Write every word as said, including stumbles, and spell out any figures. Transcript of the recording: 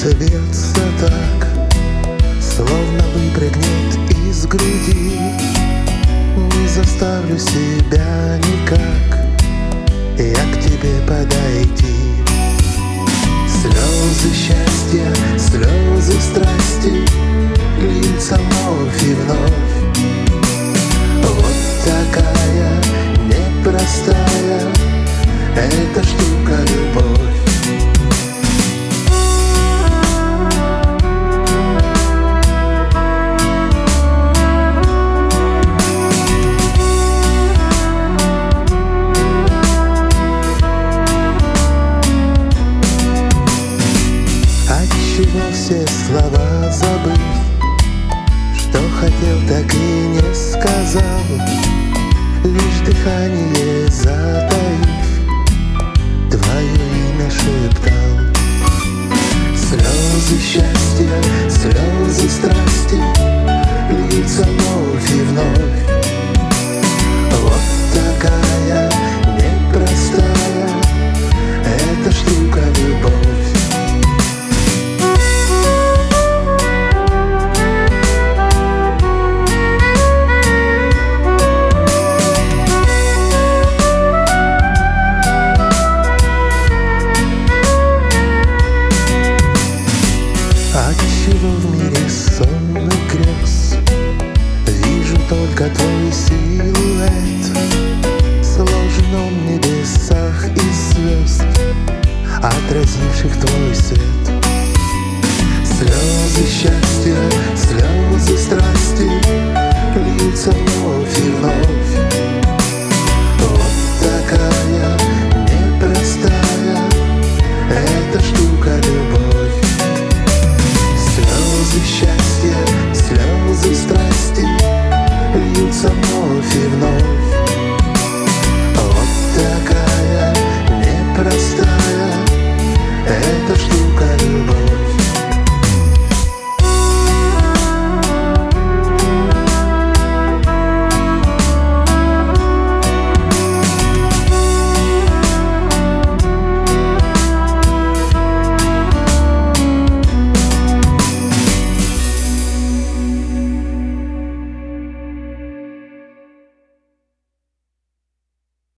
Сердце бьется так, словно выпрыгнет из груди. Не заставлю себя никак я к тебе подойти. Слезы счастья, слезы страсти льются вновь и вновь. Вот такая непростая эта штука любовь. Отчего все слова забыв, что хотел, так и не сказал, лишь дыхание затаив, твое имя шептал. Слезы счастья, слезы страсти льются вновь и вновь. Вот такая непростая эта штука любовь. Отчего в мире сонных грез вижу только твой силуэт, сложен он в небесах из звезд, отразивших твой свет.